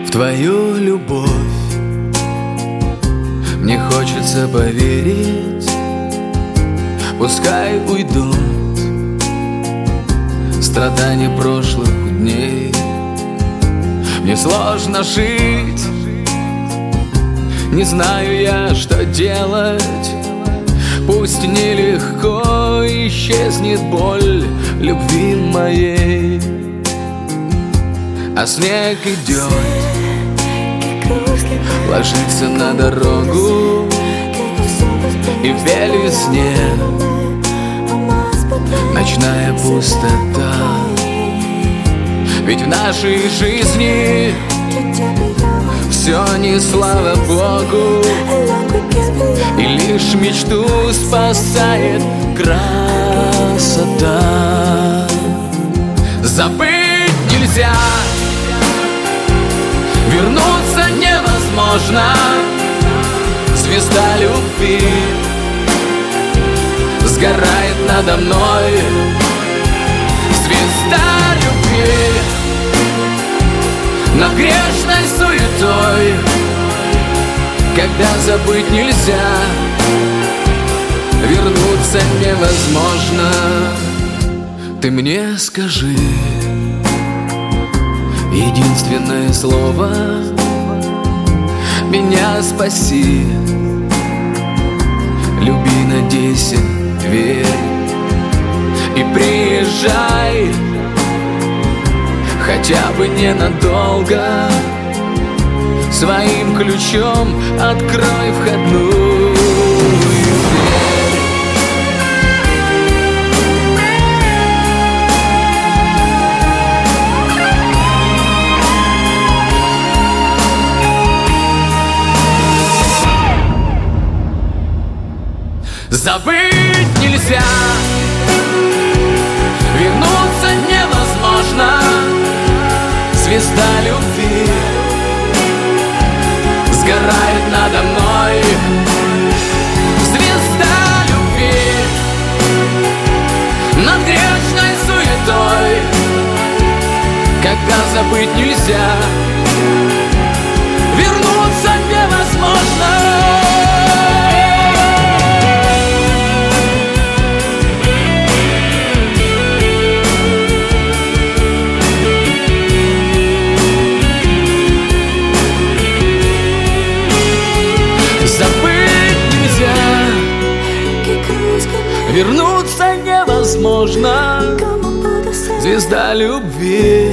в твою любовь. Мне хочется поверить, пускай уйдут страдания прошлых дней. Мне сложно жить, не знаю я, что делать. Пусть нелегко исчезнет боль любви моей, а снег идет, ложится на дорогу, и в белизне ночная пустота. Ведь в нашей жизни все не слава Богу, и лишь мечту спасает красота. Забыть нельзя, вернуться невозможно. Звезда любви сгорает надо мной. Звезда любви над грешной суетой. Когда забыть нельзя, вернуться невозможно. Ты мне скажи единственное слово, меня спаси. Люби, надейся, верь и приезжай, хотя бы ненадолго. Своим ключом открой входную дверь. Забыть нельзя, вернуться невозможно. Звезда любви сгорает надо мной. Звезда любви над грешной суетой. Когда забыть нельзя, вернуться невозможно. Вернуться невозможно. Звезда любви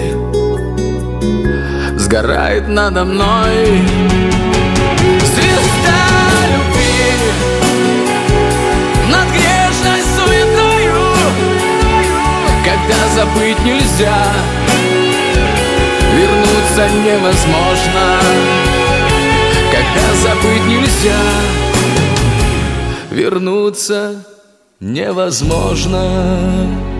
сгорает надо мной. Звезда любви над грешной суетою. Когда забыть нельзя, вернуться невозможно. Когда забыть нельзя, вернуться невозможно.